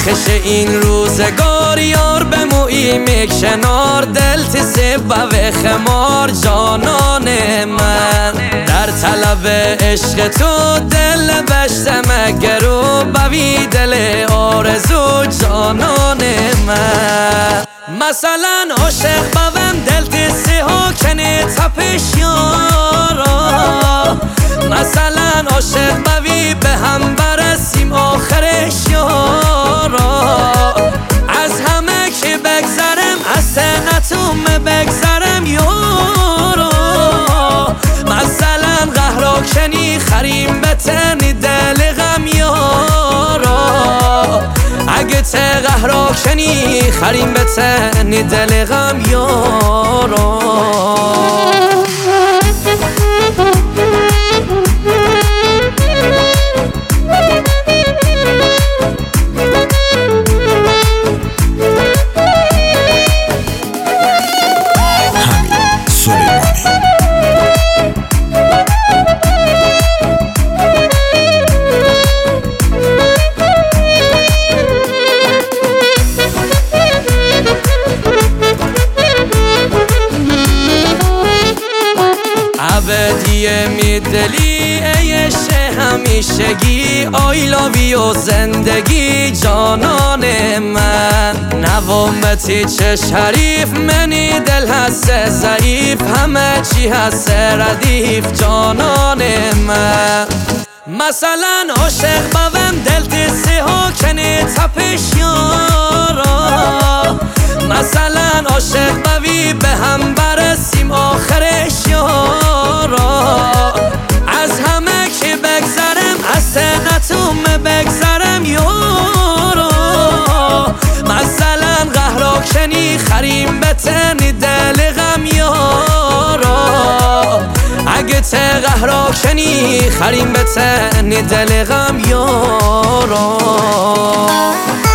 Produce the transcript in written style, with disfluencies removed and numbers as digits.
خش این روزگار یار بمویی میکنار دل تسیب و خمار جانان من در طلب عشق تو دل بشتم اگرو بوی دل آرزو جانان من مثلا عاشق بوم دل تسی ها کنه تپش یارا مثلا عاشق بوی به هم برسیم آخرش یارا از همه که بگذرم از سنتوم بگذرم یارا مثلا قهرا کنی خریم به تنی دل غم یارا اگه ته قهرا کنی خریم به تنی دل غم یارا ابدیه میدلی ایش همیشگی I love you زندگی جانان من نوامتی چه شریف منی دل هست ضعیف همه چی هست ردیف جانان من مثلا عاشق بوم دل تسی ها کنه تپش یارا مثلا عاشق بوی به هم برسیم آخرش یارا از همه که بگذرم از سنتوم بگذرم یارا مثلا قهرا کنی خریم به تنی دل غم یارا اگه ته قهرا کنی خریم به تنی دل غم یارا